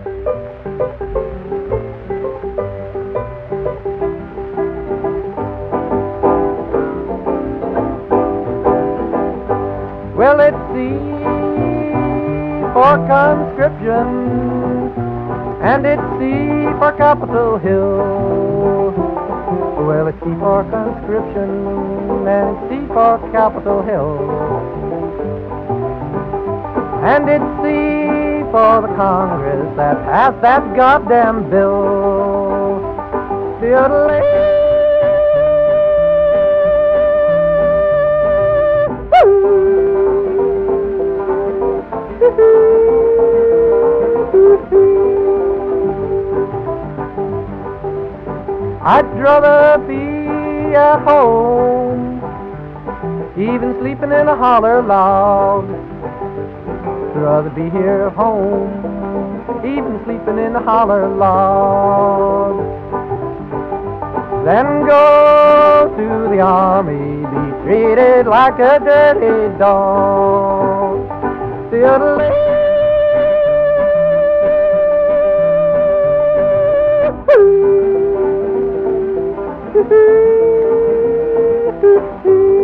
Well, it's C for conscription, and it's C for Capitol Hill. Well, it's C for conscription, and it's C for Capitol Hill. And it's C for the Congress that passed that goddamn bill. I'd rather be at home, even sleeping in a holler log. I'd rather be here at home, even sleeping in a holler log, than go to the army, be treated like a dirty dog. Fiddle-lee.